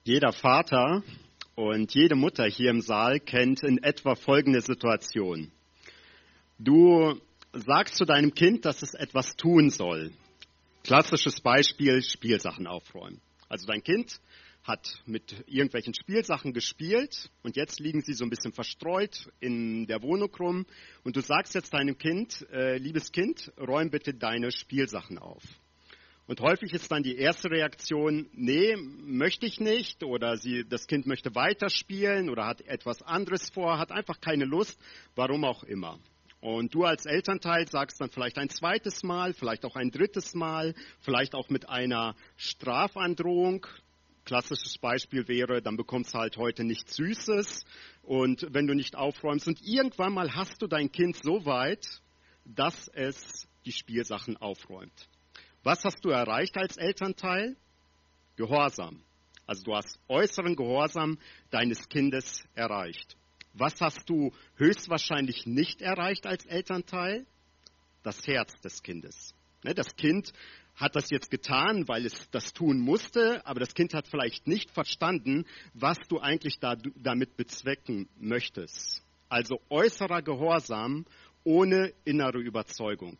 Jeder Vater und jede Mutter hier im Saal kennt in etwa folgende Situation. Du sagst zu deinem Kind, dass es etwas tun soll. Klassisches Beispiel, Spielsachen aufräumen. Also dein Kind hat mit irgendwelchen Spielsachen gespielt und jetzt liegen sie so ein bisschen verstreut in der Wohnung rum und du sagst jetzt deinem Kind, liebes Kind, räum bitte deine Spielsachen auf. Und häufig ist dann die erste Reaktion, nee, möchte ich nicht, oder das Kind möchte weiterspielen oder hat etwas anderes vor, hat einfach keine Lust, warum auch immer. Und du als Elternteil sagst dann vielleicht ein zweites Mal, vielleicht auch ein drittes Mal, vielleicht auch mit einer Strafandrohung. Klassisches Beispiel wäre, dann bekommst du halt heute nichts Süßes und wenn du nicht aufräumst. Und irgendwann mal hast du dein Kind so weit, dass es die Spielsachen aufräumt. Was hast du erreicht als Elternteil? Gehorsam. Also du hast äußeren Gehorsam deines Kindes erreicht. Was hast du höchstwahrscheinlich nicht erreicht als Elternteil? Das Herz des Kindes. Das Kind hat das jetzt getan, weil es das tun musste, aber das Kind hat vielleicht nicht verstanden, was du eigentlich damit bezwecken möchtest. Also äußerer Gehorsam ohne innere Überzeugung.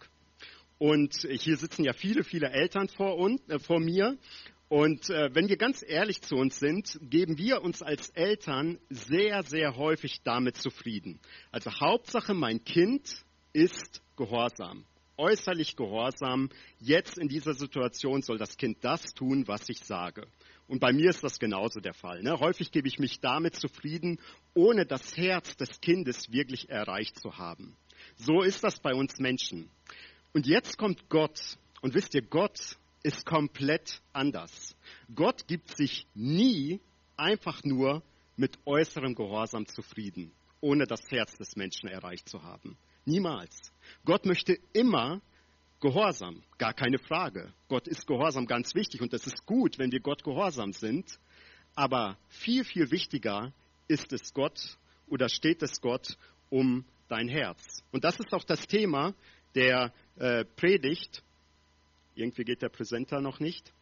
Und hier sitzen ja viele Eltern vor mir. Und wenn wir ganz ehrlich zu uns sind, geben wir uns als Eltern sehr häufig damit zufrieden. Also Hauptsache, mein Kind ist gehorsam, äußerlich gehorsam. Jetzt in dieser Situation soll das Kind das tun, was ich sage. Und bei mir ist das genauso der Fall. Häufig gebe ich mich damit zufrieden, ohne das Herz des Kindes wirklich erreicht zu haben. So ist das bei uns Menschen. Und jetzt kommt Gott. Und wisst ihr, Gott ist komplett anders. Gott gibt sich nie einfach nur mit äußerem Gehorsam zufrieden, ohne das Herz des Menschen erreicht zu haben. Niemals. Gott möchte immer Gehorsam, gar keine Frage. Gott ist Gehorsam ganz wichtig und es ist gut, wenn wir Gott gehorsam sind. Aber viel wichtiger ist es Gott oder steht es Gott um dein Herz. Und das ist auch das Thema der Predigt. Irgendwie geht der Präsenter noch nicht.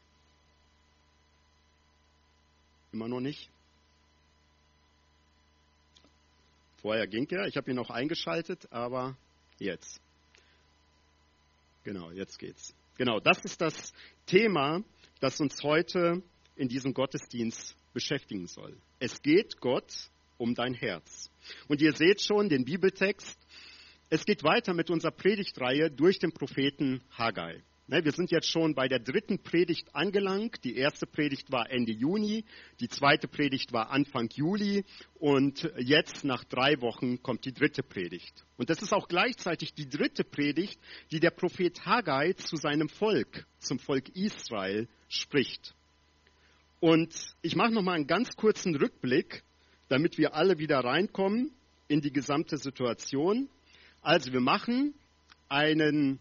Immer noch nicht. Vorher ging er. Ich habe ihn noch eingeschaltet, aber jetzt. Genau, jetzt geht's. Genau, das ist das Thema, das uns heute in diesem Gottesdienst beschäftigen soll. Es geht Gott um dein Herz. Und ihr seht schon den Bibeltext. Es geht weiter mit unserer Predigtreihe durch den Propheten Haggai. Wir sind jetzt schon bei der 3. Predigt angelangt. Die erste Predigt war Ende Juni, die zweite Predigt war Anfang Juli und jetzt nach 3 Wochen kommt die 3. Predigt. Und das ist auch gleichzeitig die 3. Predigt, die der Prophet Haggai zu seinem Volk, zum Volk Israel, spricht. Und ich mache nochmal einen ganz kurzen Rückblick, damit wir alle wieder reinkommen in die gesamte Situation. Also wir machen eine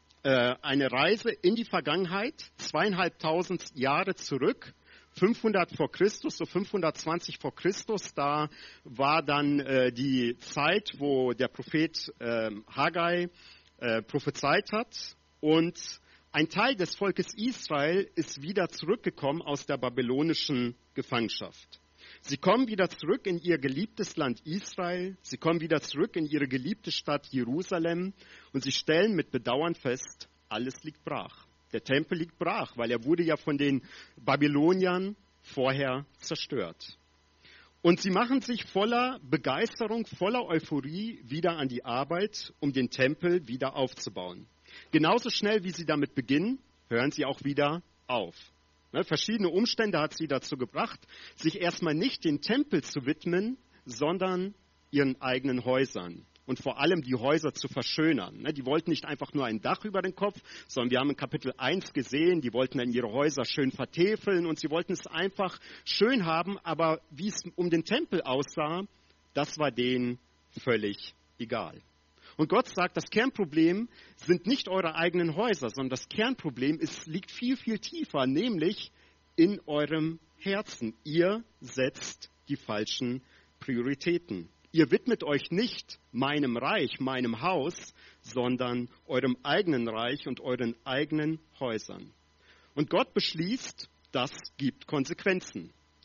Reise in die Vergangenheit, 2500 Jahre zurück, 500 vor Christus, so 520 vor Christus. Da war dann die Zeit, wo der Prophet Haggai prophezeit hat. Und ein Teil des Volkes Israel ist wieder zurückgekommen aus der babylonischen Gefangenschaft. Sie kommen wieder zurück in ihr geliebtes Land Israel. Sie kommen wieder zurück in ihre geliebte Stadt Jerusalem. Und sie stellen mit Bedauern fest, alles liegt brach. Der Tempel liegt brach, weil er wurde ja von den Babyloniern vorher zerstört. Und sie machen sich voller Begeisterung, voller Euphorie wieder an die Arbeit, um den Tempel wieder aufzubauen. Genauso schnell, wie sie damit beginnen, hören sie auch wieder auf. Verschiedene Umstände hat sie dazu gebracht, sich erstmal nicht den Tempel zu widmen, sondern ihren eigenen Häusern und vor allem die Häuser zu verschönern. Die wollten nicht einfach nur ein Dach über den Kopf, sondern wir haben in Kapitel 1 gesehen, die wollten dann ihre Häuser schön vertäfeln und sie wollten es einfach schön haben, aber wie es um den Tempel aussah, das war denen völlig egal. Und Gott sagt, das Kernproblem sind nicht eure eigenen Häuser, sondern das Kernproblem liegt viel tiefer, nämlich in eurem Herzen. Ihr setzt die falschen Prioritäten. Ihr widmet euch nicht meinem Reich, meinem Haus, sondern eurem eigenen Reich und euren eigenen Häusern. Und Gott beschließt, das gibt Konsequenzen.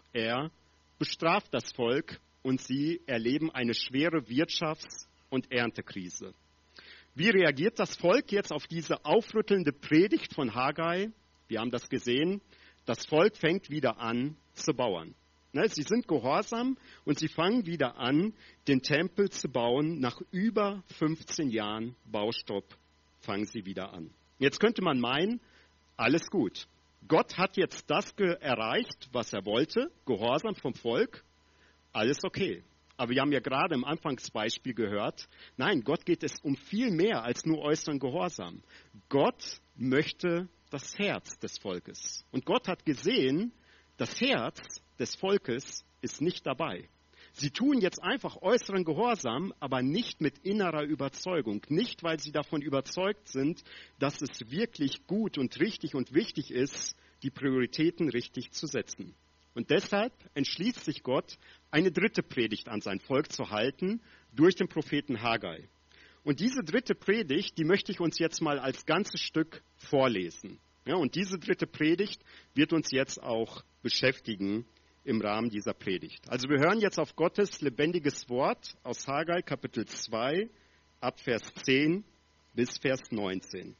Er bestraft das Volk und sie erleben eine schwere Wirtschafts- und Erntekrise. Wie reagiert das Volk jetzt auf diese aufrüttelnde Predigt von Haggai? Wir haben das gesehen. Das Volk fängt wieder an zu bauen. Sie sind gehorsam und sie fangen wieder an, den Tempel zu bauen. Nach über 15 Jahren Baustopp fangen sie wieder an. Jetzt könnte man meinen, alles gut. Gott hat jetzt das erreicht, was er wollte, Gehorsam vom Volk, alles okay. Aber wir haben ja gerade im Anfangsbeispiel gehört, nein, Gott geht es um viel mehr als nur äußeren Gehorsam. Gott möchte das Herz des Volkes. Und Gott hat gesehen, das Herz des Volkes ist nicht dabei. Sie tun jetzt einfach äußeren Gehorsam, aber nicht mit innerer Überzeugung. Nicht, weil sie davon überzeugt sind, dass es wirklich gut und richtig und wichtig ist, die Prioritäten richtig zu setzen. Und deshalb entschließt sich Gott, eine dritte Predigt an sein Volk zu halten durch den Propheten Haggai. Und diese dritte Predigt, die möchte ich uns jetzt mal als ganzes Stück vorlesen. Ja, und diese dritte Predigt wird uns jetzt auch beschäftigen im Rahmen dieser Predigt. Also wir hören jetzt auf Gottes lebendiges Wort aus Haggai Kapitel 2 ab Vers 10 bis Vers 19.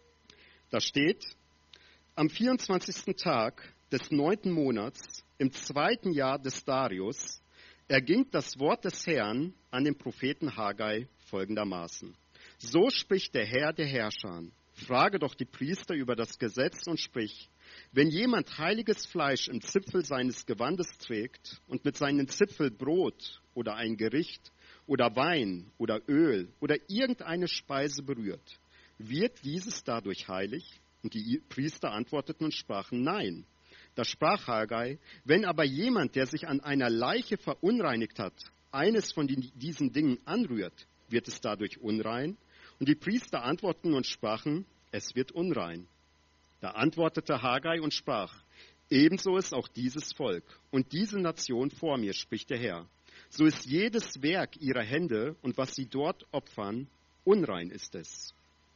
Da steht: Am 24. Tag des 9. Monats im 2. Jahr des Darius erging das Wort des Herrn an den Propheten Haggai folgendermaßen: So spricht der Herr der Herrscher: Frage doch die Priester über das Gesetz und sprich: Wenn jemand heiliges Fleisch im Zipfel seines Gewandes trägt und mit seinem Zipfel Brot oder ein Gericht oder Wein oder Öl oder irgendeine Speise berührt, wird dieses dadurch heilig? Und die Priester antworteten und sprachen: Nein. Da sprach Haggai: Wenn aber jemand, der sich an einer Leiche verunreinigt hat, eines von diesen Dingen anrührt, wird es dadurch unrein? Und die Priester antworteten und sprachen: Es wird unrein. Da antwortete Haggai und sprach: Ebenso ist auch dieses Volk und diese Nation vor mir, spricht der Herr. So ist jedes Werk ihrer Hände und was sie dort opfern, unrein ist es.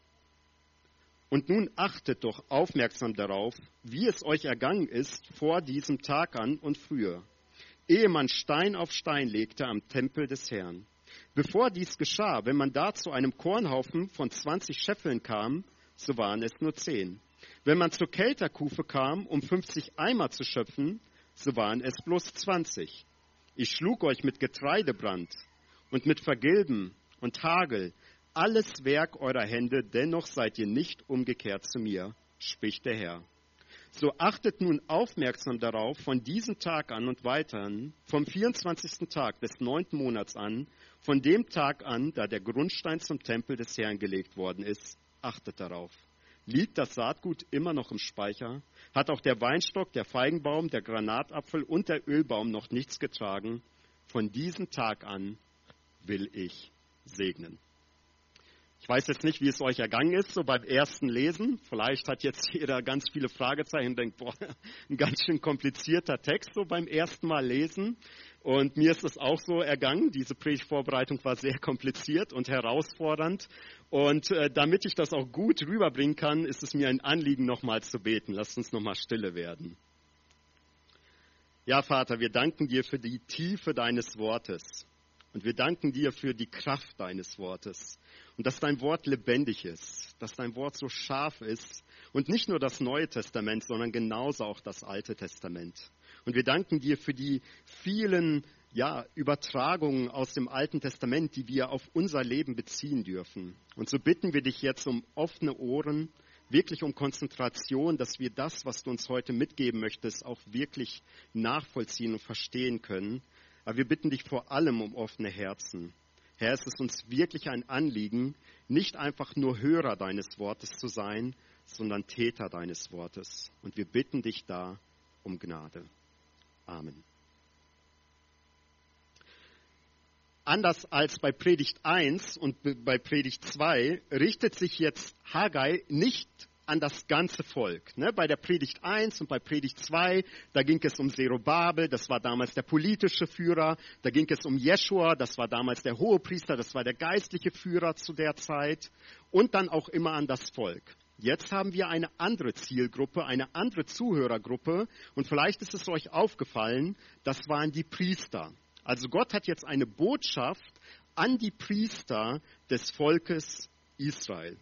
Und nun achtet doch aufmerksam darauf, wie es euch ergangen ist vor diesem Tag an und früher, ehe man Stein auf Stein legte am Tempel des Herrn. Bevor dies geschah, wenn man da zu einem Kornhaufen von 20 Scheffeln kam, so waren es nur 10. Wenn man zur Kelterkufe kam, um 50 Eimer zu schöpfen, so waren es bloß 20. Ich schlug euch mit Getreidebrand und mit Vergilben und Hagel, alles Werk eurer Hände, dennoch seid ihr nicht umgekehrt zu mir, spricht der Herr. So achtet nun aufmerksam darauf, von diesem Tag an und weiterhin, vom 24. Tag des 9. Monats an, von dem Tag an, da der Grundstein zum Tempel des Herrn gelegt worden ist, achtet darauf. Liegt das Saatgut immer noch im Speicher? Hat auch der Weinstock, der Feigenbaum, der Granatapfel und der Ölbaum noch nichts getragen? Von diesem Tag an will ich segnen. Ich weiß jetzt nicht, wie es euch ergangen ist, so beim ersten Lesen. Vielleicht hat jetzt jeder ganz viele Fragezeichen und denkt, boah, ein ganz schön komplizierter Text so beim ersten Mal lesen. Und mir ist es auch so ergangen. Diese Predigtvorbereitung war sehr kompliziert und herausfordernd. Und damit ich das auch gut rüberbringen kann, ist es mir ein Anliegen, nochmal zu beten. Lasst uns nochmal stille werden. Ja, Vater, wir danken dir für die Tiefe deines Wortes. Und wir danken dir für die Kraft deines Wortes. Und dass dein Wort lebendig ist, dass dein Wort so scharf ist. Und nicht nur das Neue Testament, sondern genauso auch das Alte Testament. Und wir danken dir für die vielen Übertragungen aus dem Alten Testament, die wir auf unser Leben beziehen dürfen. Und so bitten wir dich jetzt um offene Ohren, wirklich um Konzentration, dass wir das, was du uns heute mitgeben möchtest, auch wirklich nachvollziehen und verstehen können. Aber wir bitten dich vor allem um offene Herzen. Herr, es ist uns wirklich ein Anliegen, nicht einfach nur Hörer deines Wortes zu sein, sondern Täter deines Wortes. Und wir bitten dich da um Gnade. Amen. Anders als bei Predigt 1 und bei Predigt 2 richtet sich jetzt Haggai nicht an das ganze Volk. Bei der Predigt 1 und bei Predigt 2, da ging es um Zerubabel, das war damals der politische Führer. Da ging es um Jeschua, das war damals der Hohepriester, das war der geistliche Führer zu der Zeit. Und dann auch immer an das Volk. Jetzt haben wir eine andere Zielgruppe, eine andere Zuhörergruppe. Und vielleicht ist es euch aufgefallen, das waren die Priester. Also Gott hat jetzt eine Botschaft an die Priester des Volkes Israel.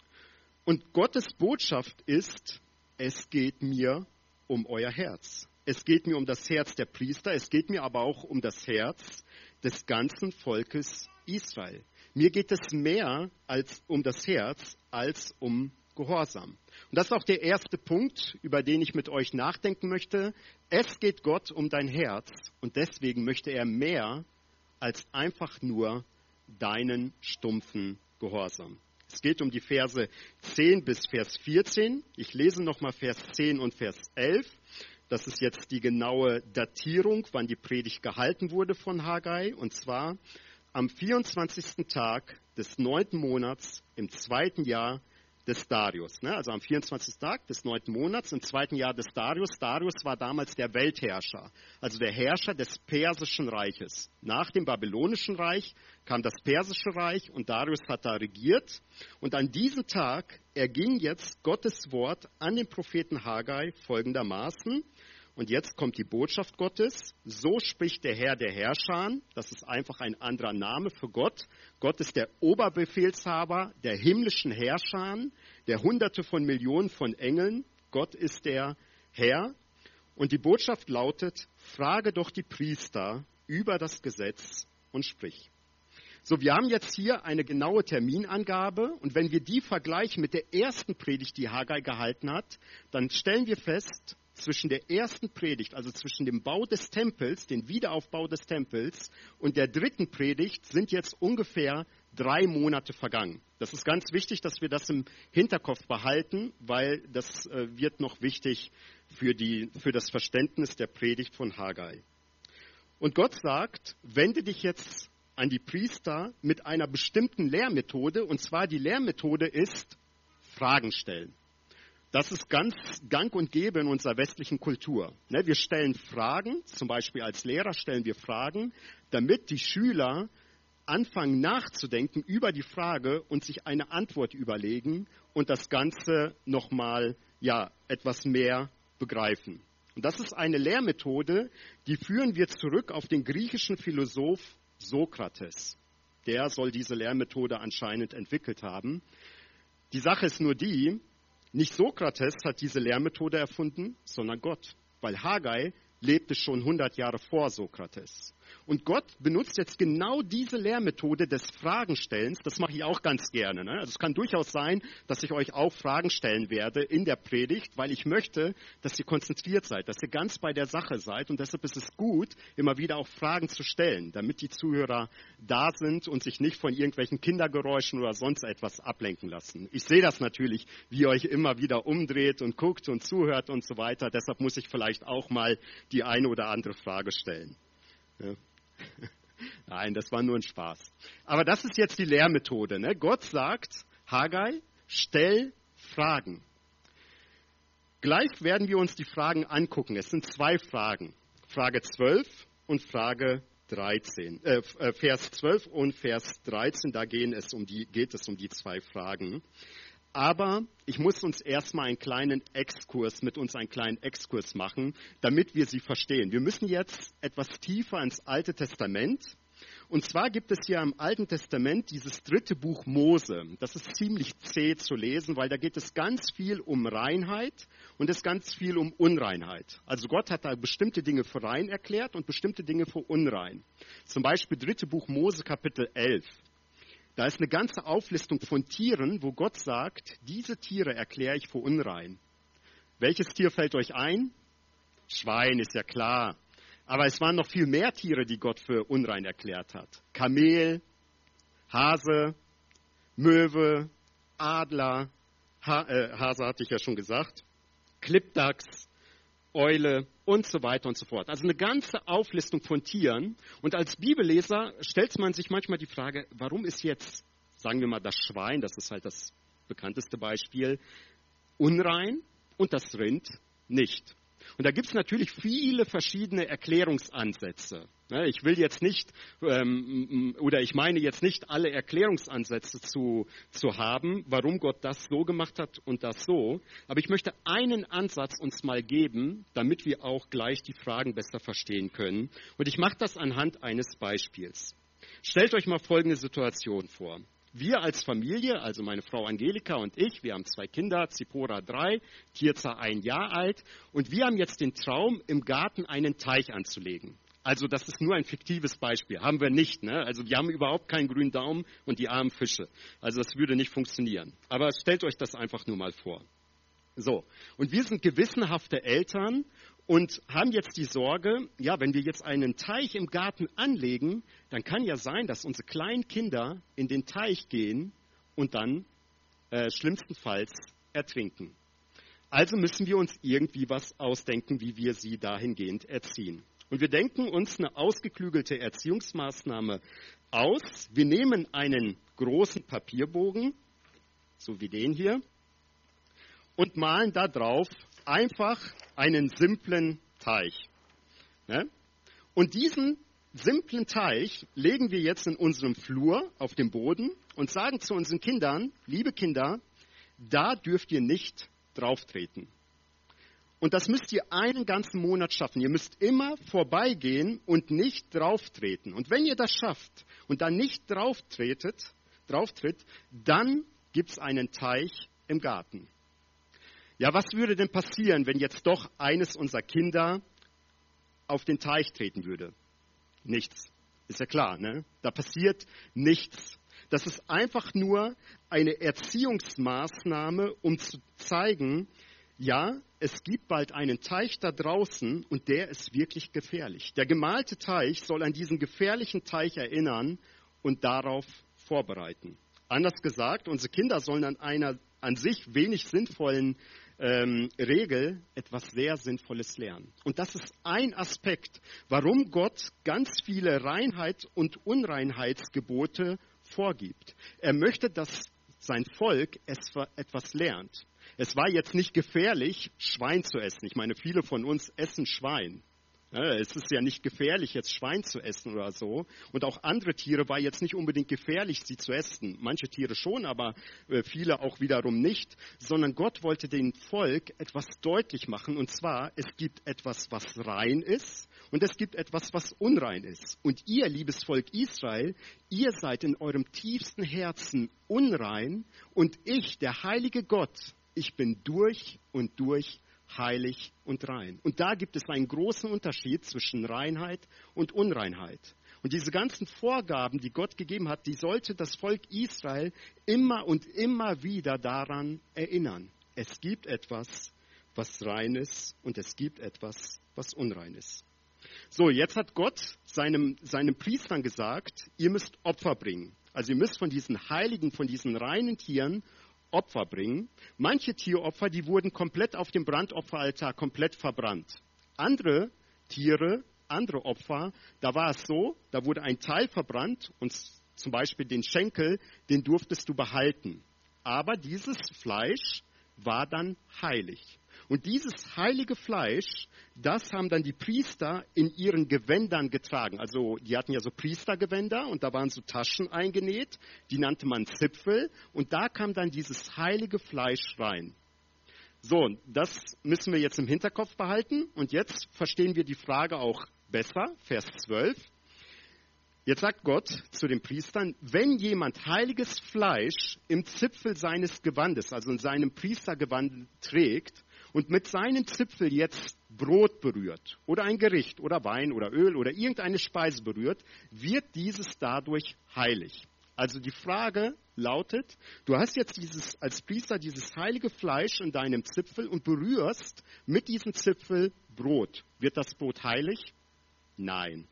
Und Gottes Botschaft ist, es geht mir um euer Herz. Es geht mir um das Herz der Priester, es geht mir aber auch um das Herz des ganzen Volkes Israel. Mir geht es mehr als um das Herz als um Gehorsam. Und das ist auch der erste Punkt, über den ich mit euch nachdenken möchte. Es geht Gott um dein Herz und deswegen möchte er mehr als einfach nur deinen stumpfen Gehorsam. Es geht um die Verse 10 bis Vers 14. Ich lese nochmal Vers 10 und Vers 11. Das ist jetzt die genaue Datierung, wann die Predigt gehalten wurde von Haggai. Und zwar am 24. Tag des 9. Monats im 2. Jahr des Darius. Also am 24. Tag des 9. Monats im 2. Jahr des Darius. Darius war damals der Weltherrscher, also der Herrscher des Persischen Reiches. Nach dem Babylonischen Reich kam das Persische Reich und Darius hat da regiert. Und an diesem Tag erging jetzt Gottes Wort an den Propheten Haggai folgendermaßen. Und jetzt kommt die Botschaft Gottes. So spricht der Herr der Herrscher. Das ist einfach ein anderer Name für Gott. Gott ist der Oberbefehlshaber der himmlischen Herrscher, der Hunderte von Millionen von Engeln. Gott ist der Herr. Und die Botschaft lautet, frage doch die Priester über das Gesetz und sprich. So, wir haben jetzt hier eine genaue Terminangabe und wenn wir die vergleichen mit der ersten Predigt, die Haggai gehalten hat, dann stellen wir fest, zwischen der ersten Predigt, also zwischen dem Bau des Tempels, dem Wiederaufbau des Tempels und der dritten Predigt sind jetzt ungefähr 3 Monate vergangen. Das ist ganz wichtig, dass wir das im Hinterkopf behalten, weil das wird noch wichtig für das Verständnis der Predigt von Haggai. Und Gott sagt, wende dich jetzt an die Priester mit einer bestimmten Lehrmethode, und zwar die Lehrmethode ist Fragen stellen. Das ist ganz gang und gäbe in unserer westlichen Kultur. Wir stellen Fragen, zum Beispiel als Lehrer stellen wir Fragen, damit die Schüler anfangen nachzudenken über die Frage und sich eine Antwort überlegen und das Ganze nochmal etwas mehr begreifen. Und das ist eine Lehrmethode, die führen wir zurück auf den griechischen Philosoph Sokrates. Der soll diese Lehrmethode anscheinend entwickelt haben. Die Sache ist nur die, nicht Sokrates hat diese Lehrmethode erfunden, sondern Gott. Weil Haggai lebte schon 100 Jahre vor Sokrates. Und Gott benutzt jetzt genau diese Lehrmethode des Fragenstellens. Das mache ich auch ganz gerne. Also es kann durchaus sein, dass ich euch auch Fragen stellen werde in der Predigt, weil ich möchte, dass ihr konzentriert seid, dass ihr ganz bei der Sache seid. Und deshalb ist es gut, immer wieder auch Fragen zu stellen, damit die Zuhörer da sind und sich nicht von irgendwelchen Kindergeräuschen oder sonst etwas ablenken lassen. Ich sehe das natürlich, wie ihr euch immer wieder umdreht und guckt und zuhört und so weiter. Deshalb muss ich vielleicht auch mal die eine oder andere Frage stellen. Ja. Nein, das war nur ein Spaß. Aber das ist jetzt die Lehrmethode. Gott sagt, Haggai, stell Fragen. Gleich werden wir uns die Fragen angucken. Es sind 2 Fragen. Frage 12 und Frage 13. Vers 12 und Vers 13, da geht es um die 2 Fragen. Aber ich muss uns erstmal einen kleinen Exkurs machen, damit wir sie verstehen. Wir müssen jetzt etwas tiefer ins Alte Testament. Und zwar gibt es hier im Alten Testament dieses 3. Buch Mose. Das ist ziemlich zäh zu lesen, weil da geht es ganz viel um Reinheit und es ganz viel um Unreinheit. Also Gott hat da bestimmte Dinge für rein erklärt und bestimmte Dinge für unrein. Zum Beispiel 3. Buch Mose, Kapitel 11. Da ist eine ganze Auflistung von Tieren, wo Gott sagt, diese Tiere erkläre ich für unrein. Welches Tier fällt euch ein? Schwein, ist ja klar. Aber es waren noch viel mehr Tiere, die Gott für unrein erklärt hat. Kamel, Hase, Möwe, Adler, Hase hatte ich ja schon gesagt, Klippdachs, Eule und so weiter und so fort. Also eine ganze Auflistung von Tieren. Und als Bibelleser stellt man sich manchmal die Frage, warum ist jetzt, sagen wir mal, das Schwein, das ist halt das bekannteste Beispiel, unrein und das Rind nicht? Und da gibt es natürlich viele verschiedene Erklärungsansätze. Ich will jetzt nicht, oder ich meine jetzt nicht alle Erklärungsansätze zu haben, warum Gott das so gemacht hat und das so. Aber ich möchte einen Ansatz uns mal geben, damit wir auch gleich die Fragen besser verstehen können. Und ich mache das anhand eines Beispiels. Stellt euch mal folgende Situation vor. Wir als Familie, also meine Frau Angelika und ich, wir haben 2 Kinder, Zipora 3, Tirza 1 Jahr alt, und wir haben jetzt den Traum, im Garten einen Teich anzulegen. Also das ist nur ein fiktives Beispiel, haben wir nicht, ne? Also wir haben überhaupt keinen grünen Daumen und die armen Fische. Also das würde nicht funktionieren. Aber stellt euch das einfach nur mal vor. So, und wir sind gewissenhafte Eltern und haben jetzt die Sorge, ja, wenn wir jetzt einen Teich im Garten anlegen, dann kann ja sein, dass unsere kleinen Kinder in den Teich gehen und dann schlimmstenfalls ertrinken. Also müssen wir uns irgendwie was ausdenken, wie wir sie dahingehend erziehen. Und wir denken uns eine ausgeklügelte Erziehungsmaßnahme aus. Wir nehmen einen großen Papierbogen, so wie den hier, und malen da drauf einfach einen simplen Teich. Ne? Und diesen simplen Teich legen wir jetzt in unserem Flur auf dem Boden und sagen zu unseren Kindern, liebe Kinder, da dürft ihr nicht drauftreten. Und das müsst ihr einen ganzen Monat schaffen. Ihr müsst immer vorbeigehen und nicht drauftreten. Und wenn ihr das schafft und dann nicht drauftritt, dann gibt es einen Teich im Garten. Ja, was würde denn passieren, wenn jetzt doch eines unserer Kinder auf den Teich treten würde? Nichts. Ist ja klar, ne? Da passiert nichts. Das ist einfach nur eine Erziehungsmaßnahme, um zu zeigen, ja, es gibt bald einen Teich da draußen und der ist wirklich gefährlich. Der gemalte Teich soll an diesen gefährlichen Teich erinnern und darauf vorbereiten. Anders gesagt, unsere Kinder sollen an einer an sich wenig sinnvollen Regel etwas sehr Sinnvolles lernen. Und das ist ein Aspekt, warum Gott ganz viele Reinheit- und Unreinheitsgebote vorgibt. Er möchte, dass sein Volk etwas lernt. Es war jetzt nicht gefährlich, Schwein zu essen. Ich meine, viele von uns essen Schwein. Ja, es ist ja nicht gefährlich, jetzt Schwein zu essen oder so. Und auch andere Tiere war jetzt nicht unbedingt gefährlich, sie zu essen. Manche Tiere schon, aber viele auch wiederum nicht. Sondern Gott wollte dem Volk etwas deutlich machen. Und zwar, es gibt etwas, was rein ist. Und es gibt etwas, was unrein ist. Und ihr, liebes Volk Israel, ihr seid in eurem tiefsten Herzen unrein. Und ich, der heilige Gott, ich bin durch und durch heilig und rein. Und da gibt es einen großen Unterschied zwischen Reinheit und Unreinheit. Und diese ganzen Vorgaben, die Gott gegeben hat, die sollte das Volk Israel immer und immer wieder daran erinnern. Es gibt etwas, was rein ist, und es gibt etwas, was unrein ist. So, jetzt hat Gott seinem Priestern gesagt, ihr müsst Opfer bringen. Also ihr müsst von diesen heiligen, von diesen reinen Tieren Opfer bringen. Manche Tieropfer, die wurden komplett auf dem Brandopferaltar komplett verbrannt. Andere Tiere, andere Opfer, da war es so, da wurde ein Teil verbrannt und zum Beispiel den Schenkel, den durftest du behalten. Aber dieses Fleisch war dann heilig. Und dieses heilige Fleisch, das haben dann die Priester in ihren Gewändern getragen. Also die hatten ja so Priestergewänder und da waren so Taschen eingenäht, die nannte man Zipfel. Und da kam dann dieses heilige Fleisch rein. So, das müssen wir jetzt im Hinterkopf behalten. Und jetzt verstehen wir die Frage auch besser, Vers 12. Jetzt sagt Gott zu den Priestern, wenn jemand heiliges Fleisch im Zipfel seines Gewandes, also in seinem Priestergewand trägt, und mit seinen Zipfel jetzt Brot berührt oder ein Gericht oder Wein oder Öl oder irgendeine Speise berührt, wird dieses dadurch heilig. Also die Frage lautet, du hast jetzt als Priester dieses heilige Fleisch in deinem Zipfel und berührst mit diesem Zipfel Brot. Wird das Brot heilig? Nein.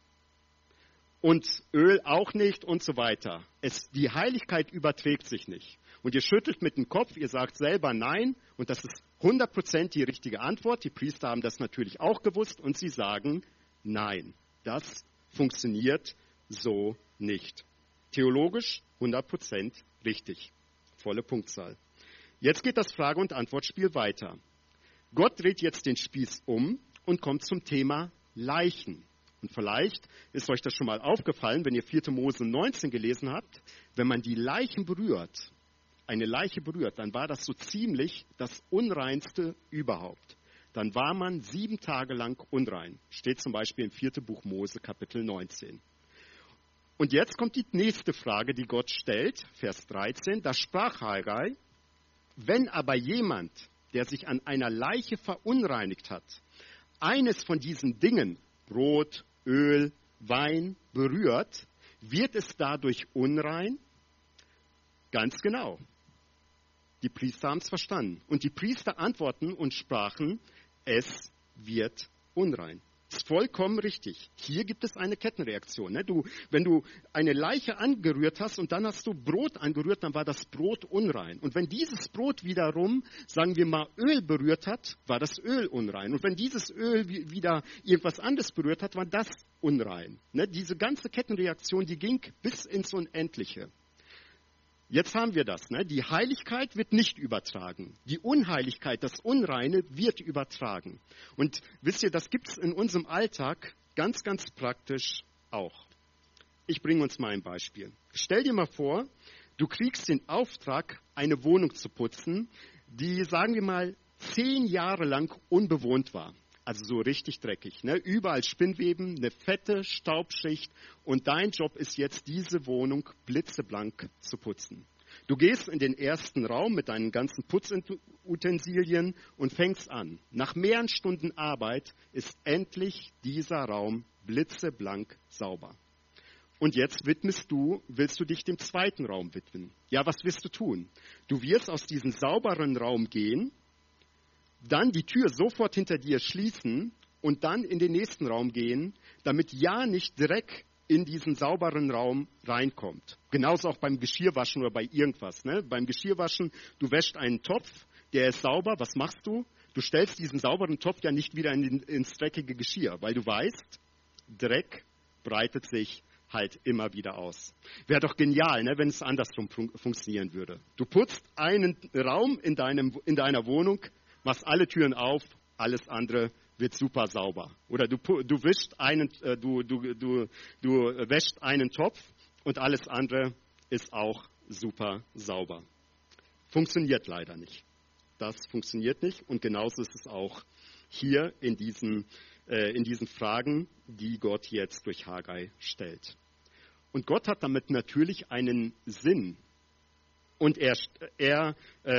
Und Öl auch nicht und so weiter. Die Heiligkeit überträgt sich nicht. Und ihr schüttelt mit dem Kopf, ihr sagt selber nein und das ist 100% die richtige Antwort. Die Priester haben das natürlich auch gewusst und sie sagen nein. Das funktioniert so nicht. Theologisch 100% richtig. Volle Punktzahl. Jetzt geht das Frage- und Antwortspiel weiter. Gott dreht jetzt den Spieß um und kommt zum Thema Leichen. Und vielleicht ist euch das schon mal aufgefallen, wenn ihr 4. Mose 19 gelesen habt, wenn man die Leichen berührt, eine Leiche berührt, dann war das so ziemlich das Unreinste überhaupt. Dann war man 7 Tage lang unrein. Steht zum Beispiel im 4. Buch Mose, Kapitel 19. Und jetzt kommt die nächste Frage, die Gott stellt, Vers 13. Da sprach Hagai, wenn aber jemand, der sich an einer Leiche verunreinigt hat, eines von diesen Dingen, Brot, Öl, Wein, berührt, wird es dadurch unrein? Ganz genau. Die Priester haben es verstanden. Und die Priester antworten und sprachen, es wird unrein. Das ist vollkommen richtig. Hier gibt es eine Kettenreaktion. Ne? Wenn du eine Leiche angerührt hast und dann hast du Brot angerührt, dann war das Brot unrein. Und wenn dieses Brot wiederum, sagen wir mal, Öl berührt hat, war das Öl unrein. Und wenn dieses Öl wieder irgendwas anderes berührt hat, war das unrein. Ne? Diese ganze Kettenreaktion, die ging bis ins Unendliche. Jetzt haben wir das. Ne? Die Heiligkeit wird nicht übertragen. Die Unheiligkeit, das Unreine, wird übertragen. Und wisst ihr, das gibt es in unserem Alltag ganz, ganz praktisch auch. Ich bringe uns mal ein Beispiel. Stell dir mal vor, du kriegst den Auftrag, eine Wohnung zu putzen, die, sagen wir mal, 10 Jahre lang unbewohnt war. Also so richtig dreckig. Ne? Überall Spinnweben, eine fette Staubschicht und dein Job ist jetzt, diese Wohnung blitzeblank zu putzen. Du gehst in den ersten Raum mit deinen ganzen Putzutensilien und fängst an. Nach mehreren Stunden Arbeit ist endlich dieser Raum blitzeblank sauber. Und jetzt willst du dich dem zweiten Raum widmen. Ja, was wirst du tun? Du wirst aus diesem sauberen Raum gehen, dann die Tür sofort hinter dir schließen und dann in den nächsten Raum gehen, damit ja nicht Dreck in diesen sauberen Raum reinkommt. Genauso auch beim Geschirrwaschen oder bei irgendwas. Ne? Beim Geschirrwaschen, du wäschst einen Topf, der ist sauber, was machst du? Du stellst diesen sauberen Topf ja nicht wieder ins dreckige Geschirr, weil du weißt, Dreck breitet sich halt immer wieder aus. Wäre doch genial, ne, wenn es andersrum funktionieren würde. Du putzt einen Raum in deiner Wohnung, machst alle Türen auf, alles andere wird super sauber. Oder du wäschst einen Topf und alles andere ist auch super sauber. Funktioniert leider nicht. Das funktioniert nicht und genauso ist es auch hier in diesen Fragen, die Gott jetzt durch Hagai stellt. Und Gott hat damit natürlich einen Sinn. Und er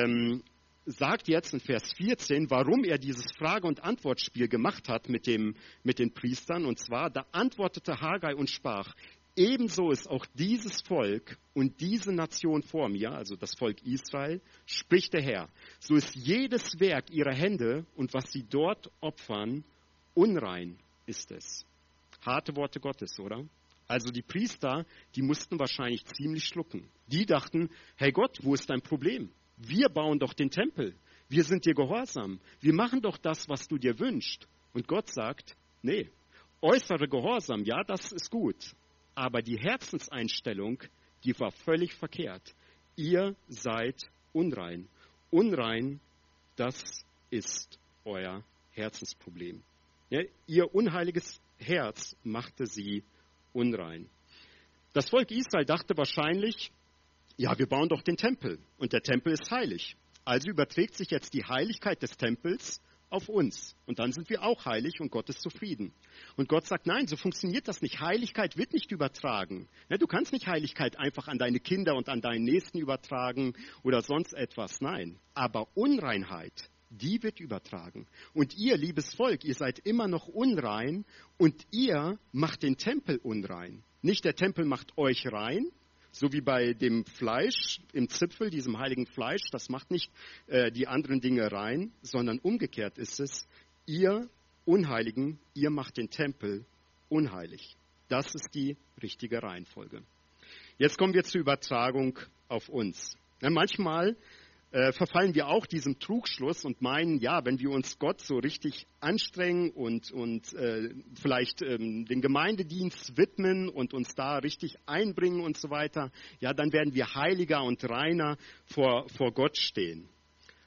sagt jetzt in Vers 14, warum er dieses Frage- und Antwortspiel gemacht hat mit den Priestern. Und zwar, da antwortete Hagai und sprach, ebenso ist auch dieses Volk und diese Nation vor mir, also das Volk Israel, spricht der Herr. So ist jedes Werk ihrer Hände und was sie dort opfern, unrein ist es. Harte Worte Gottes, oder? Also die Priester, die mussten wahrscheinlich ziemlich schlucken. Die dachten, hey Gott, wo ist dein Problem? Wir bauen doch den Tempel. Wir sind dir gehorsam. Wir machen doch das, was du dir wünschst. Und Gott sagt, nee, äußere Gehorsam, ja, das ist gut. Aber die Herzenseinstellung, die war völlig verkehrt. Ihr seid unrein. Unrein, das ist euer Herzensproblem. Ja, ihr unheiliges Herz machte sie unrein. Das Volk Israel dachte wahrscheinlich, ja, wir bauen doch den Tempel und der Tempel ist heilig. Also überträgt sich jetzt die Heiligkeit des Tempels auf uns. Und dann sind wir auch heilig und Gott ist zufrieden. Und Gott sagt, nein, so funktioniert das nicht. Heiligkeit wird nicht übertragen. Ja, du kannst nicht Heiligkeit einfach an deine Kinder und an deinen Nächsten übertragen oder sonst etwas. Nein, aber Unreinheit, die wird übertragen. Und ihr, liebes Volk, ihr seid immer noch unrein und ihr macht den Tempel unrein. Nicht der Tempel macht euch rein, so wie bei dem Fleisch im Zipfel, diesem heiligen Fleisch, das macht nicht die anderen Dinge rein, sondern umgekehrt ist es, ihr Unheiligen, ihr macht den Tempel unheilig. Das ist die richtige Reihenfolge. Jetzt kommen wir zur Übertragung auf uns. Ja, manchmal verfallen wir auch diesem Trugschluss und meinen, ja, wenn wir uns Gott so richtig anstrengen und vielleicht den Gemeindedienst widmen und uns da richtig einbringen und so weiter, ja, dann werden wir heiliger und reiner vor Gott stehen.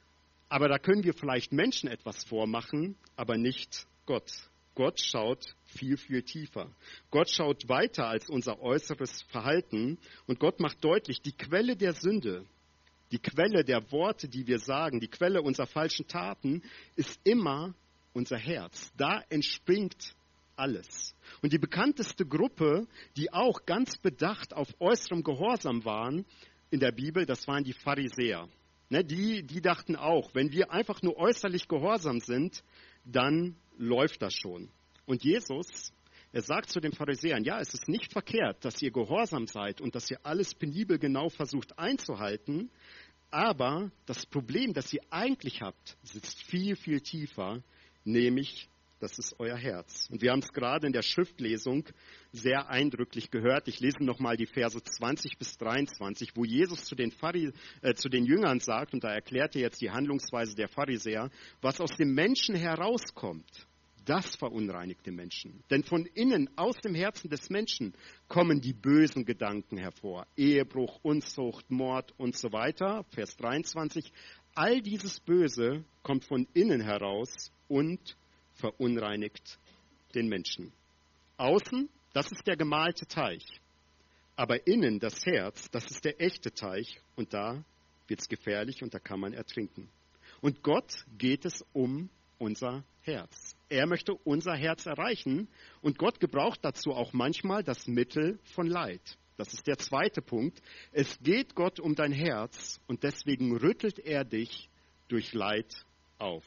Aber da können wir vielleicht Menschen etwas vormachen, aber nicht Gott. Gott schaut viel, viel tiefer. Gott schaut weiter als unser äußeres Verhalten und Gott macht deutlich, die Quelle der Sünde, die Quelle der Worte, die wir sagen, die Quelle unserer falschen Taten ist immer unser Herz. Da entspringt alles. Und die bekannteste Gruppe, die auch ganz bedacht auf äußerem Gehorsam waren in der Bibel, das waren die Pharisäer. Die dachten auch, wenn wir einfach nur äußerlich gehorsam sind, dann läuft das schon. Und Jesus, er sagt zu den Pharisäern, ja, es ist nicht verkehrt, dass ihr gehorsam seid und dass ihr alles penibel genau versucht einzuhalten, aber das Problem, das ihr eigentlich habt, sitzt viel, viel tiefer, nämlich das ist euer Herz. Und wir haben es gerade in der Schriftlesung sehr eindrücklich gehört. Ich lese nochmal die Verse 20 bis 23, wo Jesus zu den Jüngern sagt, und da erklärt er jetzt die Handlungsweise der Pharisäer, was aus dem Menschen herauskommt, das verunreinigt den Menschen. Denn von innen, aus dem Herzen des Menschen, kommen die bösen Gedanken hervor. Ehebruch, Unzucht, Mord und so weiter. Vers 23. All dieses Böse kommt von innen heraus und verunreinigt den Menschen. Außen, das ist der gemalte Teich. Aber innen, das Herz, das ist der echte Teich. Und da wird es gefährlich und da kann man ertrinken. Und Gott geht es um unser Herz. Er möchte unser Herz erreichen und Gott gebraucht dazu auch manchmal das Mittel von Leid. Das ist der zweite Punkt. Es geht Gott um dein Herz und deswegen rüttelt er dich durch Leid auf.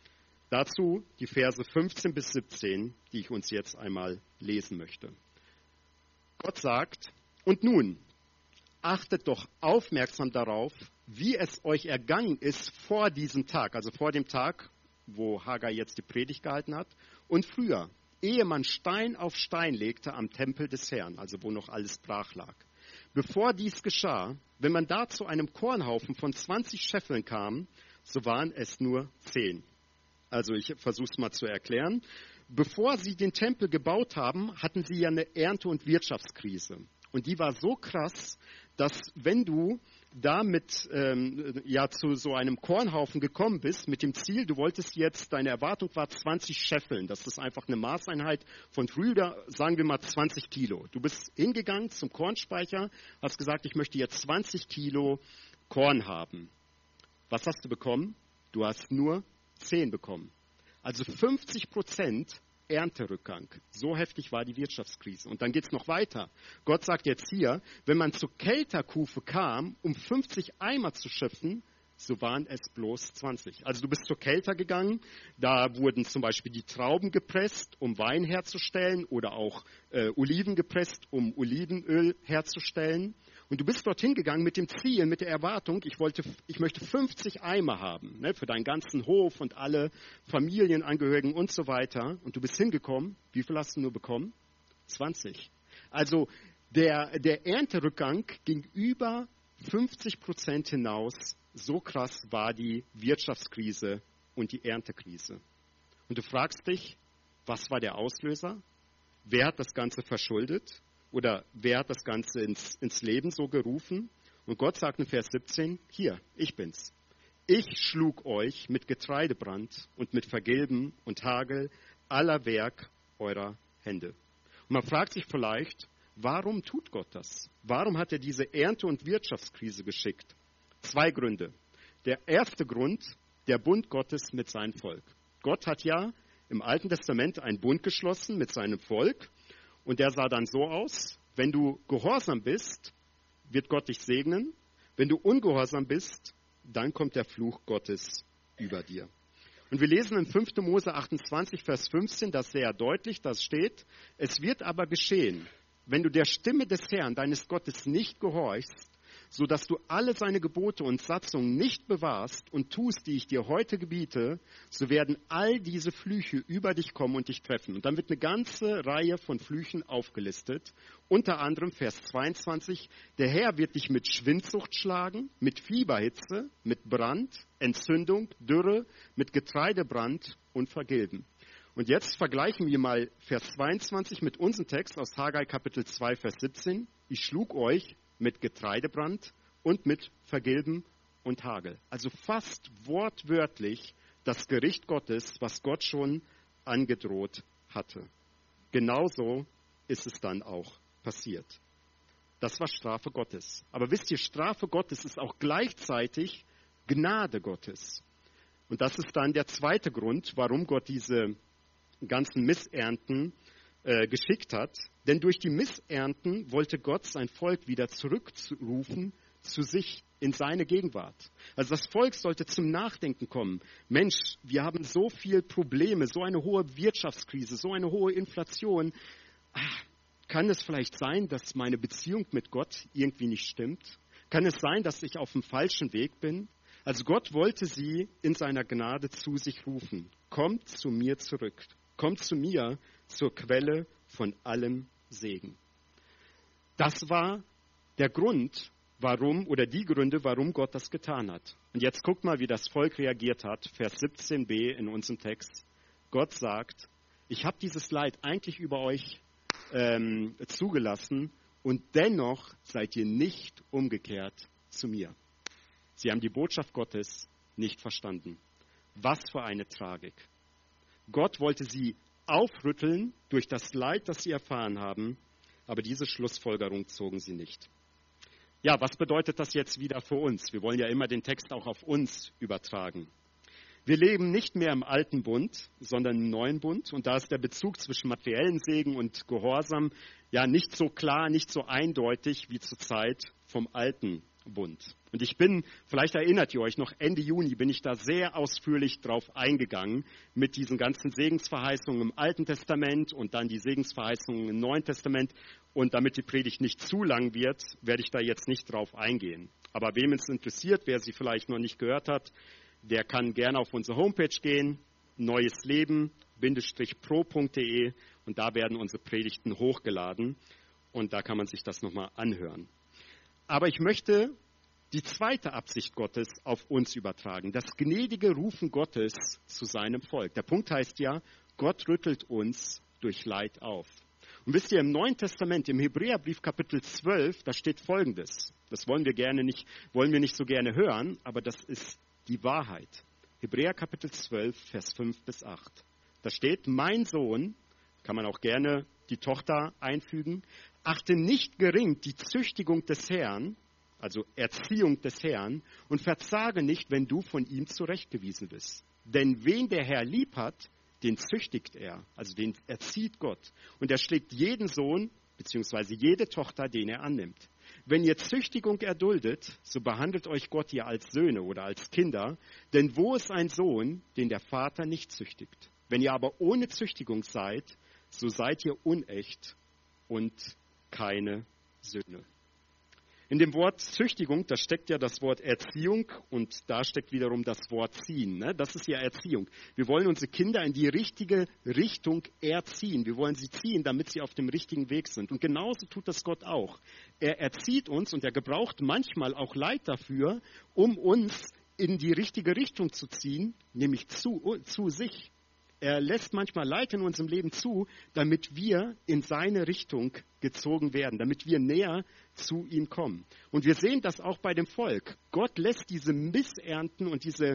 Dazu die Verse 15 bis 17, die ich uns jetzt einmal lesen möchte. Gott sagt, und nun, achtet doch aufmerksam darauf, wie es euch ergangen ist vor diesem Tag, also vor dem Tag, wo Haggai jetzt die Predigt gehalten hat, und früher, ehe man Stein auf Stein legte am Tempel des Herrn, also wo noch alles brach lag. Bevor dies geschah, wenn man da zu einem Kornhaufen von 20 Scheffeln kam, so waren es nur 10. Also ich versuche es mal zu erklären. Bevor sie den Tempel gebaut haben, hatten sie ja eine Ernte- und Wirtschaftskrise. Und die war so krass, dass wenn du damit zu so einem Kornhaufen gekommen bist, mit dem Ziel, du wolltest jetzt, deine Erwartung war 20 Scheffeln. Das ist einfach eine Maßeinheit von früher, sagen wir mal 20 Kilo. Du bist hingegangen zum Kornspeicher, hast gesagt, ich möchte jetzt 20 Kilo Korn haben. Was hast du bekommen? Du hast nur 10 bekommen. Also 50% Ernterückgang. So heftig war die Wirtschaftskrise. Und dann geht es noch weiter. Gott sagt jetzt hier, wenn man zur Kelterkufe kam, um 50 Eimer zu schöpfen, so waren es bloß 20. Also du bist zur Kelter gegangen, da wurden zum Beispiel die Trauben gepresst, um Wein herzustellen oder auch Oliven gepresst, um Olivenöl herzustellen. Und du bist dorthin gegangen mit dem Ziel, mit der Erwartung, ich möchte 50 Eimer haben, ne, für deinen ganzen Hof und alle Familienangehörigen und so weiter. Und du bist hingekommen, wie viel hast du nur bekommen? 20. Also der Ernterückgang ging über 50% hinaus. So krass war die Wirtschaftskrise und die Erntekrise. Und du fragst dich, was war der Auslöser? Wer hat das Ganze verschuldet? Oder wer hat das Ganze ins Leben so gerufen? Und Gott sagt in Vers 17, hier, ich bin's. Ich schlug euch mit Getreidebrand und mit Vergilben und Hagel aller Werk eurer Hände. Und man fragt sich vielleicht, warum tut Gott das? Warum hat er diese Ernte- und Wirtschaftskrise geschickt? 2 Gründe. Der erste Grund, der Bund Gottes mit seinem Volk. Gott hat ja im Alten Testament einen Bund geschlossen mit seinem Volk. Und der sah dann so aus, wenn du gehorsam bist, wird Gott dich segnen. Wenn du ungehorsam bist, dann kommt der Fluch Gottes über dir. Und wir lesen in 5. Mose 28, Vers 15, das sehr deutlich, das steht, es wird aber geschehen, wenn du der Stimme des Herrn, deines Gottes, nicht gehorchst, so dass du alle seine Gebote und Satzungen nicht bewahrst und tust, die ich dir heute gebiete, so werden all diese Flüche über dich kommen und dich treffen. Und dann wird eine ganze Reihe von Flüchen aufgelistet. Unter anderem Vers 22, der Herr wird dich mit Schwindsucht schlagen, mit Fieberhitze, mit Brand, Entzündung, Dürre, mit Getreidebrand und Vergilben. Und jetzt vergleichen wir mal Vers 22 mit unserem Text aus Haggai Kapitel 2, Vers 17. Ich schlug euch mit Getreidebrand und mit Vergilben und Hagel. Also fast wortwörtlich das Gericht Gottes, was Gott schon angedroht hatte. Genauso ist es dann auch passiert. Das war Strafe Gottes. Aber wisst ihr, Strafe Gottes ist auch gleichzeitig Gnade Gottes. Und das ist dann der zweite Grund, warum Gott diese ganzen Missernten geschickt hat. Denn durch die Missernten wollte Gott sein Volk wieder zurückrufen zu sich, in seine Gegenwart. Also das Volk sollte zum Nachdenken kommen. Mensch, wir haben so viele Probleme, so eine hohe Wirtschaftskrise, so eine hohe Inflation. Kann es vielleicht sein, dass meine Beziehung mit Gott irgendwie nicht stimmt? Kann es sein, dass ich auf dem falschen Weg bin? Also Gott wollte sie in seiner Gnade zu sich rufen. Kommt zu mir zurück. Kommt zu mir zur Quelle von allem Segen. Das war der Grund, warum, oder die Gründe, warum Gott das getan hat. Und jetzt guckt mal, wie das Volk reagiert hat. Vers 17b in unserem Text. Gott sagt, ich habe dieses Leid eigentlich über euch zugelassen und dennoch seid ihr nicht umgekehrt zu mir. Sie haben die Botschaft Gottes nicht verstanden. Was für eine Tragik. Gott wollte sie aufrütteln durch das Leid, das sie erfahren haben, aber diese Schlussfolgerung zogen sie nicht. Ja, was bedeutet das jetzt wieder für uns? Wir wollen ja immer den Text auch auf uns übertragen. Wir leben nicht mehr im alten Bund, sondern im neuen Bund. Und da ist der Bezug zwischen materiellen Segen und Gehorsam ja nicht so klar, nicht so eindeutig wie zur Zeit vom alten Bund. Und vielleicht erinnert ihr euch noch, Ende Juni bin ich da sehr ausführlich drauf eingegangen mit diesen ganzen Segensverheißungen im Alten Testament und dann die Segensverheißungen im Neuen Testament. Und damit die Predigt nicht zu lang wird, werde ich da jetzt nicht drauf eingehen. Aber wem es interessiert, wer sie vielleicht noch nicht gehört hat, der kann gerne auf unsere Homepage gehen, neuesleben-pro.de, und da werden unsere Predigten hochgeladen und da kann man sich das nochmal anhören. Aber ich möchte die zweite Absicht Gottes auf uns übertragen, das gnädige Rufen Gottes zu seinem Volk. Der Punkt heißt ja, Gott rüttelt uns durch Leid auf. Und wisst ihr, im Neuen Testament, im Hebräerbrief Kapitel 12, da steht Folgendes. Das wollen wir nicht so gerne hören, aber das ist die Wahrheit. Hebräer Kapitel 12, Vers 5 bis 8. Da steht, mein Sohn, kann man auch gerne die Tochter einfügen, achte nicht gering die Züchtigung des Herrn, also Erziehung des Herrn, und verzage nicht, wenn du von ihm zurechtgewiesen bist. Denn wen der Herr lieb hat, den züchtigt er, also den erzieht Gott. Und er schlägt jeden Sohn, beziehungsweise jede Tochter, den er annimmt. Wenn ihr Züchtigung erduldet, so behandelt euch Gott ja als Söhne oder als Kinder, denn wo ist ein Sohn, den der Vater nicht züchtigt? Wenn ihr aber ohne Züchtigung seid, so seid ihr unecht und keine Söhne. In dem Wort Züchtigung, da steckt ja das Wort Erziehung und da steckt wiederum das Wort ziehen. Ne? Das ist ja Erziehung. Wir wollen unsere Kinder in die richtige Richtung erziehen. Wir wollen sie ziehen, damit sie auf dem richtigen Weg sind. Und genauso tut das Gott auch. Er erzieht uns und er gebraucht manchmal auch Leid dafür, um uns in die richtige Richtung zu ziehen, nämlich zu sich. Er lässt manchmal Leid in unserem Leben zu, damit wir in seine Richtung gezogen werden, damit wir näher zu ihm kommen. Und wir sehen das auch bei dem Volk. Gott lässt diese Missernten und diese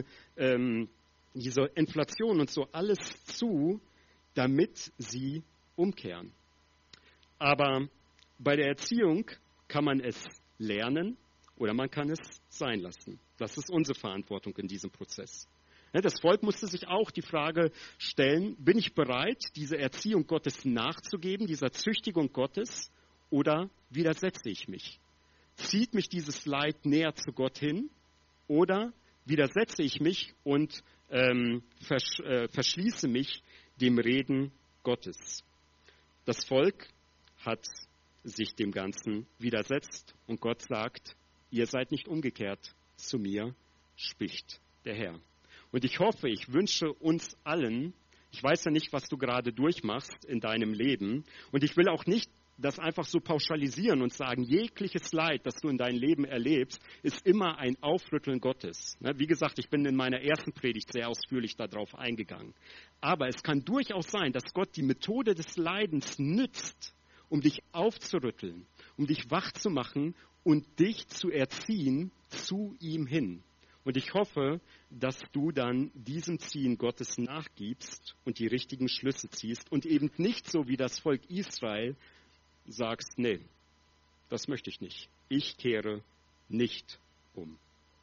Inflation und so alles zu, damit sie umkehren. Aber bei der Erziehung kann man es lernen oder man kann es sein lassen. Das ist unsere Verantwortung in diesem Prozess. Das Volk musste sich auch die Frage stellen, bin ich bereit, diese Erziehung Gottes nachzugeben, dieser Züchtigung Gottes, oder widersetze ich mich? Zieht mich dieses Leid näher zu Gott hin, oder widersetze ich mich und verschließe mich dem Reden Gottes? Das Volk hat sich dem Ganzen widersetzt und Gott sagt, ihr seid nicht umgekehrt zu mir, spricht der Herr. Und ich hoffe, ich wünsche uns allen, ich weiß ja nicht, was du gerade durchmachst in deinem Leben, und ich will auch nicht das einfach so pauschalisieren und sagen, jegliches Leid, das du in deinem Leben erlebst, ist immer ein Aufrütteln Gottes. Wie gesagt, ich bin in meiner ersten Predigt sehr ausführlich darauf eingegangen. Aber es kann durchaus sein, dass Gott die Methode des Leidens nützt, um dich aufzurütteln, um dich wach zu machen und dich zu erziehen zu ihm hin. Und ich hoffe, dass du dann diesem Ziehen Gottes nachgibst und die richtigen Schlüsse ziehst und eben nicht so wie das Volk Israel sagst, nee, das möchte ich nicht. Ich kehre nicht um.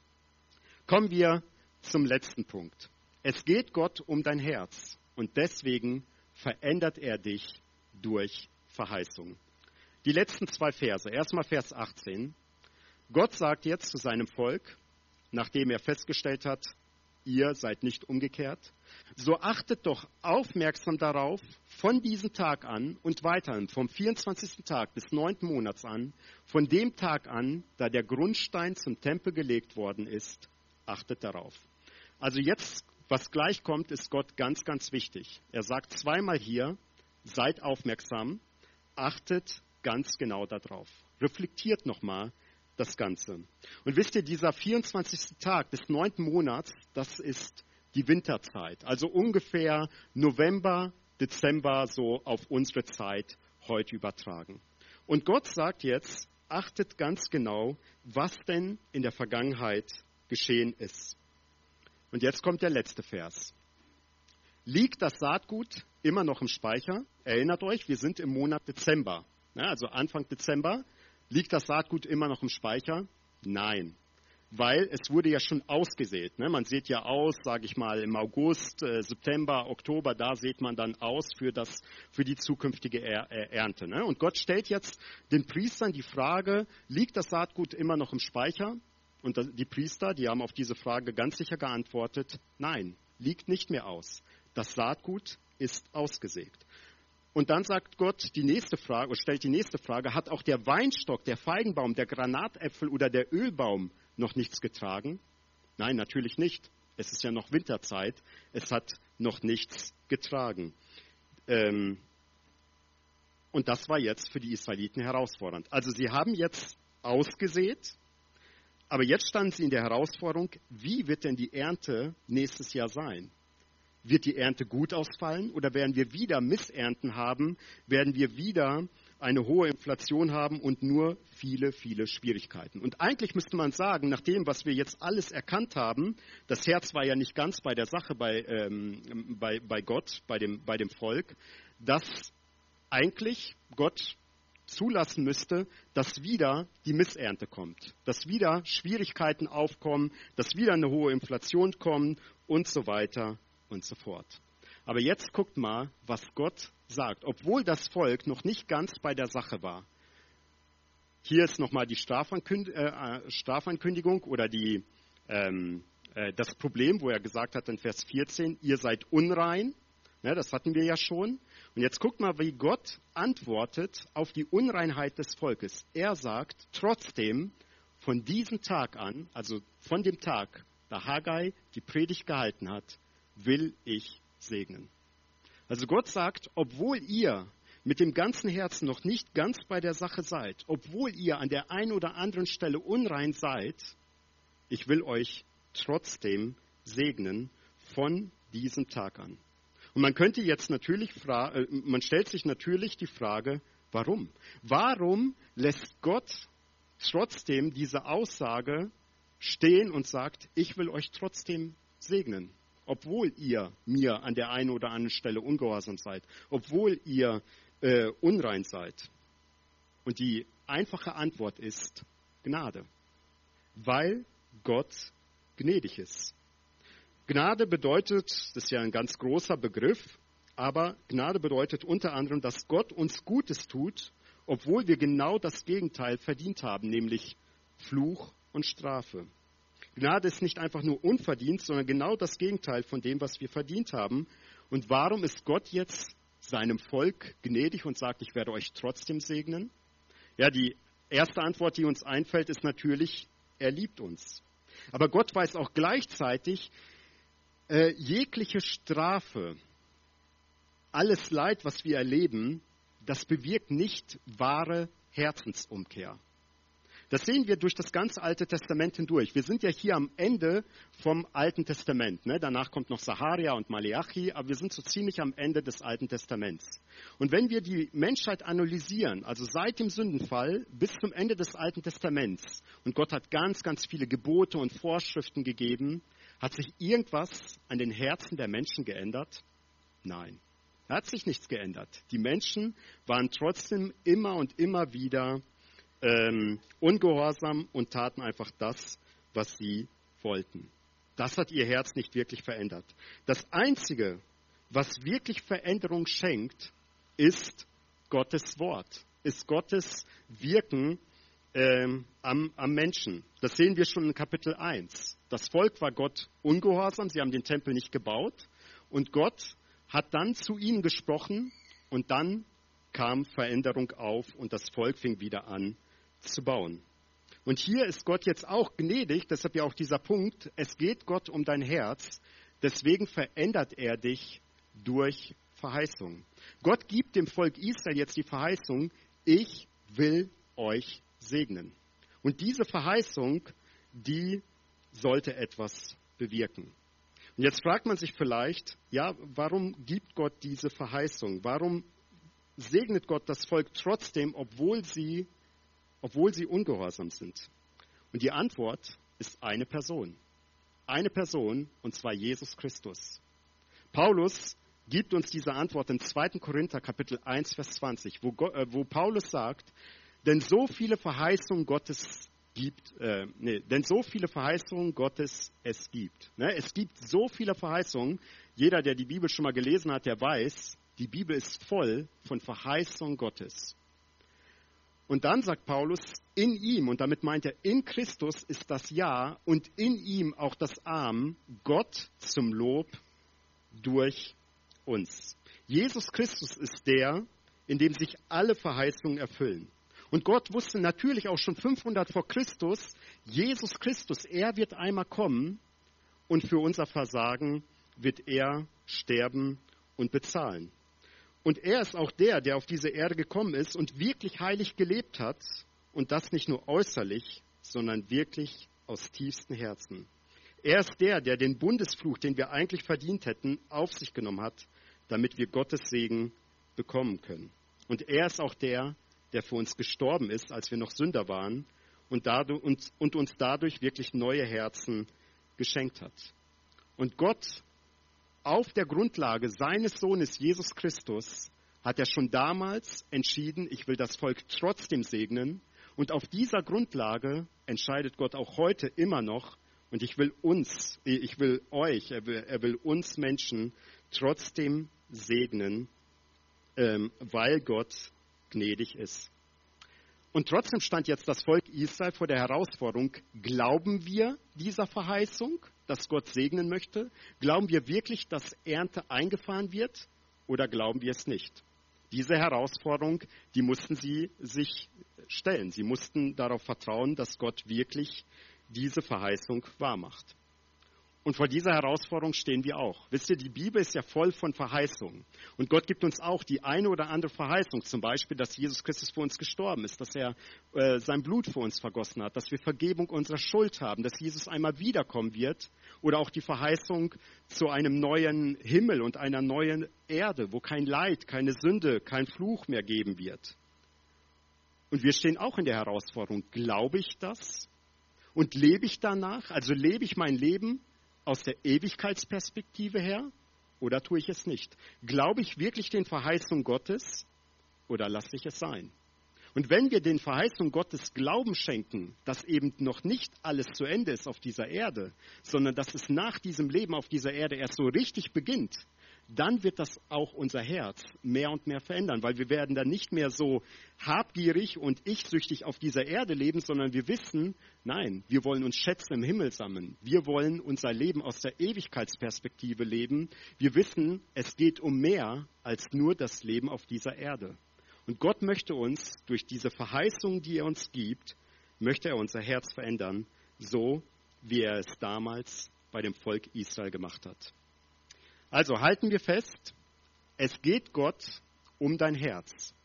Kommen wir zum letzten Punkt. Es geht Gott um dein Herz und deswegen verändert er dich durch Verheißung. Die letzten 2 Verse. Erstmal Vers 18. Gott sagt jetzt zu seinem Volk, nachdem er festgestellt hat, ihr seid nicht umgekehrt, so achtet doch aufmerksam darauf, von diesem Tag an und weiterhin, vom 24. Tag bis 9. Monats an, von dem Tag an, da der Grundstein zum Tempel gelegt worden ist, achtet darauf. Also jetzt, was gleich kommt, ist Gott ganz, ganz wichtig. Er sagt zweimal hier, seid aufmerksam, achtet ganz genau darauf. Reflektiert nochmal das Ganze. Und wisst ihr, dieser 24. Tag des 9. Monats, das ist die Winterzeit. Also ungefähr November, Dezember, so auf unsere Zeit heute übertragen. Und Gott sagt jetzt, achtet ganz genau, was denn in der Vergangenheit geschehen ist. Und jetzt kommt der letzte Vers. Liegt das Saatgut immer noch im Speicher? Erinnert euch, wir sind im Monat Dezember. Also Anfang Dezember. Liegt das Saatgut immer noch im Speicher? Nein, weil es wurde ja schon ausgesät. Man sät ja aus, sage ich mal, im August, September, Oktober, da sät man dann aus für die zukünftige Ernte. Und Gott stellt jetzt den Priestern die Frage, liegt das Saatgut immer noch im Speicher? Und die Priester, die haben auf diese Frage ganz sicher geantwortet, nein, liegt nicht mehr aus. Das Saatgut ist ausgesät. Und dann sagt Gott die nächste Frage, oder stellt die nächste Frage, hat auch der Weinstock, der Feigenbaum, der Granatäpfel oder der Ölbaum noch nichts getragen? Nein, natürlich nicht. Es ist ja noch Winterzeit. Es hat noch nichts getragen. Und das war jetzt für die Israeliten herausfordernd. Also sie haben jetzt ausgesät, aber jetzt standen sie in der Herausforderung, wie wird denn die Ernte nächstes Jahr sein? Wird die Ernte gut ausfallen oder werden wir wieder Missernten haben? Werden wir wieder eine hohe Inflation haben und nur viele, viele Schwierigkeiten? Und eigentlich müsste man sagen, nach dem, was wir jetzt alles erkannt haben, das Herz war ja nicht ganz bei der Sache bei Gott, bei dem Volk, dass eigentlich Gott zulassen müsste, dass wieder die Missernte kommt, dass wieder Schwierigkeiten aufkommen, dass wieder eine hohe Inflation kommt und so weiter und so fort. Aber jetzt guckt mal, was Gott sagt, obwohl das Volk noch nicht ganz bei der Sache war. Hier ist nochmal die Strafankündigung oder das Problem, wo er gesagt hat in Vers 14, ihr seid unrein. Ja, das hatten wir ja schon. Und jetzt guckt mal, wie Gott antwortet auf die Unreinheit des Volkes. Er sagt trotzdem, von diesem Tag an, also von dem Tag, da Haggai die Predigt gehalten hat, will ich segnen. Also Gott sagt, obwohl ihr mit dem ganzen Herzen noch nicht ganz bei der Sache seid, obwohl ihr an der einen oder anderen Stelle unrein seid, ich will euch trotzdem segnen von diesem Tag an. Und man könnte jetzt natürlich man stellt sich natürlich die Frage, warum? Warum lässt Gott trotzdem diese Aussage stehen und sagt, ich will euch trotzdem segnen? Obwohl ihr mir an der einen oder anderen Stelle ungehorsam seid, obwohl ihr unrein seid. Und die einfache Antwort ist Gnade, weil Gott gnädig ist. Gnade bedeutet, das ist ja ein ganz großer Begriff, aber Gnade bedeutet unter anderem, dass Gott uns Gutes tut, obwohl wir genau das Gegenteil verdient haben, nämlich Fluch und Strafe. Gnade ist nicht einfach nur unverdient, sondern genau das Gegenteil von dem, was wir verdient haben. Und warum ist Gott jetzt seinem Volk gnädig und sagt, ich werde euch trotzdem segnen? Ja, die erste Antwort, die uns einfällt, ist natürlich, er liebt uns. Aber Gott weiß auch gleichzeitig, jegliche Strafe, alles Leid, was wir erleben, das bewirkt nicht wahre Herzensumkehr. Das sehen wir durch das ganze Alte Testament hindurch. Wir sind ja hier am Ende vom Alten Testament. Ne? Danach kommt noch Saharia und Maleachi, aber wir sind so ziemlich am Ende des Alten Testaments. Und wenn wir die Menschheit analysieren, also seit dem Sündenfall bis zum Ende des Alten Testaments, und Gott hat ganz, ganz viele Gebote und Vorschriften gegeben, hat sich irgendwas an den Herzen der Menschen geändert? Nein, da hat sich nichts geändert. Die Menschen waren trotzdem immer und immer wieder ungehorsam und taten einfach das, was sie wollten. Das hat ihr Herz nicht wirklich verändert. Das Einzige, was wirklich Veränderung schenkt, ist Gottes Wort, ist Gottes Wirken am Menschen. Das sehen wir schon in Kapitel 1. Das Volk war Gott ungehorsam, sie haben den Tempel nicht gebaut und Gott hat dann zu ihnen gesprochen und dann kam Veränderung auf und das Volk fing wieder an zu bauen. Und hier ist Gott jetzt auch gnädig, deshalb ja auch dieser Punkt, es geht Gott um dein Herz, deswegen verändert er dich durch Verheißung. Gott gibt dem Volk Israel jetzt die Verheißung, ich will euch segnen. Und diese Verheißung, die sollte etwas bewirken. Und jetzt fragt man sich vielleicht, ja, warum gibt Gott diese Verheißung? Warum segnet Gott das Volk trotzdem, obwohl sie ungehorsam sind? Und die Antwort ist eine Person. Eine Person, und zwar Jesus Christus. Paulus gibt uns diese Antwort in 2. Korinther Kapitel 1, Vers 20, wo Paulus sagt, denn so viele Verheißungen Gottes es gibt. Ne? Es gibt so viele Verheißungen. Jeder, der die Bibel schon mal gelesen hat, der weiß, die Bibel ist voll von Verheißungen Gottes. Und dann sagt Paulus, in ihm, und damit meint er, in Christus ist das Ja und in ihm auch das Amen, Gott zum Lob durch uns. Jesus Christus ist der, in dem sich alle Verheißungen erfüllen. Und Gott wusste natürlich auch schon 500 vor Christus, Jesus Christus, er wird einmal kommen und für unser Versagen wird er sterben und bezahlen. Und er ist auch der auf diese Erde gekommen ist und wirklich heilig gelebt hat und das nicht nur äußerlich, sondern wirklich aus tiefstem Herzen. Er ist der den Bundesfluch, den wir eigentlich verdient hätten, auf sich genommen hat, damit wir Gottes Segen bekommen können. Und er ist auch der für uns gestorben ist, als wir noch Sünder waren und uns dadurch wirklich neue Herzen geschenkt hat. Und Gott, auf der Grundlage seines Sohnes Jesus Christus, hat er schon damals entschieden, ich will das Volk trotzdem segnen. Und auf dieser Grundlage entscheidet Gott auch heute immer noch, und er will uns Menschen trotzdem segnen, weil Gott gnädig ist. Und trotzdem stand jetzt das Volk Israel vor der Herausforderung, glauben wir dieser Verheißung, dass Gott segnen möchte? Glauben wir wirklich, dass Ernte eingefahren wird oder glauben wir es nicht? Diese Herausforderung, die mussten sie sich stellen. Sie mussten darauf vertrauen, dass Gott wirklich diese Verheißung wahrmacht. Und vor dieser Herausforderung stehen wir auch. Wisst ihr, die Bibel ist ja voll von Verheißungen. Und Gott gibt uns auch die eine oder andere Verheißung. Zum Beispiel, dass Jesus Christus für uns gestorben ist, dass er sein Blut für uns vergossen hat, dass wir Vergebung unserer Schuld haben, dass Jesus einmal wiederkommen wird. Oder auch die Verheißung zu einem neuen Himmel und einer neuen Erde, wo kein Leid, keine Sünde, kein Fluch mehr geben wird. Und wir stehen auch in der Herausforderung. Glaube ich das? Und lebe ich danach? Also lebe ich mein Leben aus der Ewigkeitsperspektive her oder tue ich es nicht? Glaube ich wirklich den Verheißungen Gottes oder lasse ich es sein? Und wenn wir den Verheißungen Gottes Glauben schenken, dass eben noch nicht alles zu Ende ist auf dieser Erde, sondern dass es nach diesem Leben auf dieser Erde erst so richtig beginnt, dann wird das auch unser Herz mehr und mehr verändern, weil wir werden dann nicht mehr so habgierig und ich-süchtig auf dieser Erde leben, sondern wir wissen, nein, wir wollen uns Schätze im Himmel sammeln. Wir wollen unser Leben aus der Ewigkeitsperspektive leben. Wir wissen, es geht um mehr als nur das Leben auf dieser Erde. Und Gott möchte uns durch diese Verheißung, die er uns gibt, möchte er unser Herz verändern, so wie er es damals bei dem Volk Israel gemacht hat. Also halten wir fest, es geht Gott um dein Herz.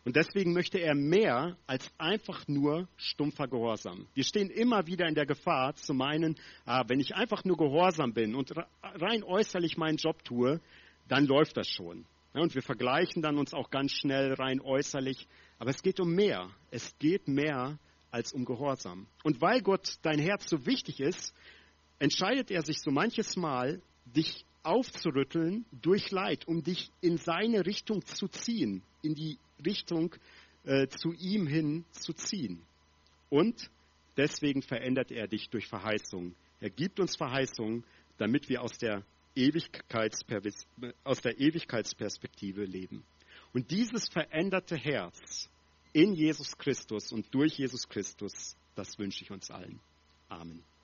Und deswegen möchte er mehr als einfach nur stumpfer Gehorsam. Wir stehen immer wieder in der Gefahr zu meinen, wenn ich einfach nur gehorsam bin und rein äußerlich meinen Job tue, dann läuft das schon. Ja, und wir vergleichen dann uns auch ganz schnell rein äußerlich. Aber es geht um mehr. Es geht mehr als um Gehorsam. Und weil Gott dein Herz so wichtig ist, entscheidet er sich so manches Mal, dich aufzurütteln durch Leid, um dich in seine Richtung zu ziehen, in die Richtung zu ihm hin zu ziehen. Und deswegen verändert er dich durch Verheißungen. Er gibt uns Verheißungen, damit wir aus der Ewigkeitsperspektive leben. Und dieses veränderte Herz in Jesus Christus und durch Jesus Christus, das wünsche ich uns allen. Amen.